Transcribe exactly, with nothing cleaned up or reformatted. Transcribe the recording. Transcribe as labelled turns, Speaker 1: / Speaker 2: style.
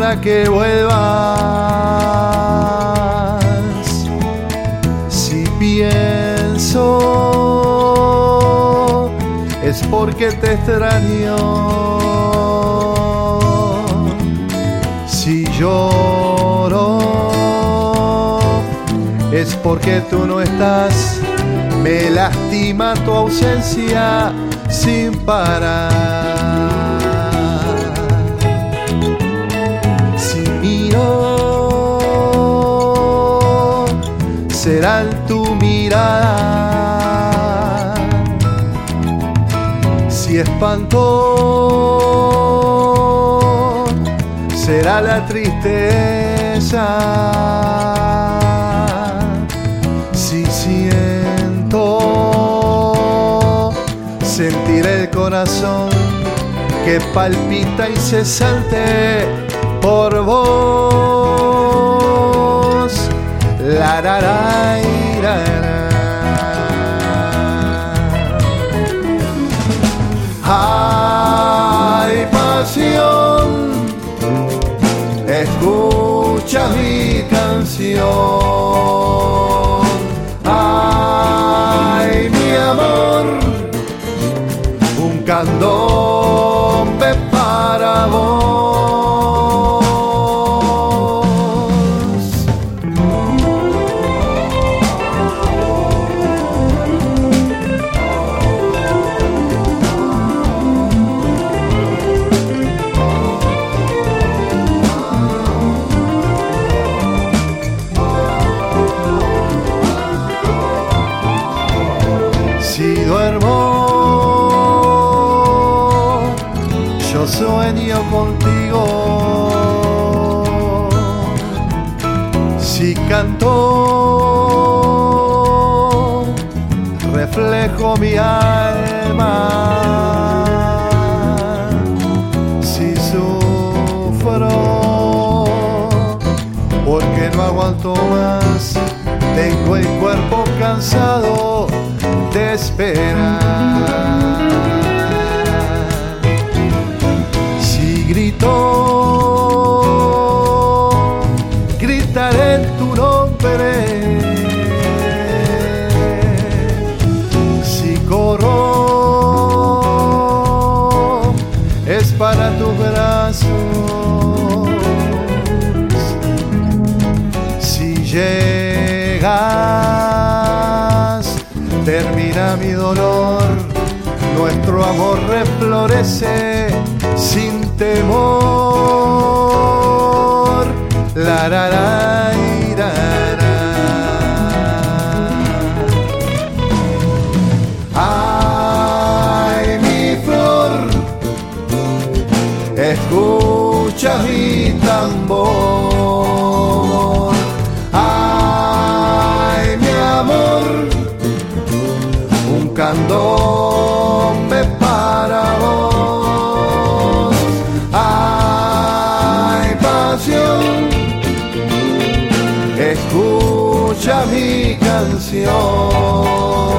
Speaker 1: para que vuelvas. Si pienso es porque te extraño. Si lloro es porque tú no estás. Me lastima tu ausencia sin parar. Si miro, será en tu mirada. Si espanto, será la tristeza. Si siento, sentiré el corazón que palpita incesante por vos. La la la la la. Hay pasión, escucha mi canción. Ay, mi amor, un candombe para vos. Si duermo, yo sueño contigo. Si canto, reflejo mi alma. Si sufro, porque no aguanto más, tengo el cuerpo cansado de esperar. Si grito, gritaré tu nombre. Si corro, es para tus brazos. Si llegas, termina mi dolor, nuestro amor reflorece sin temor. La la la la la. Ay, mi flor, escucha mi tambor. Ay, mi amor, un candombe para vos. Hay pasión, escucha mi canción.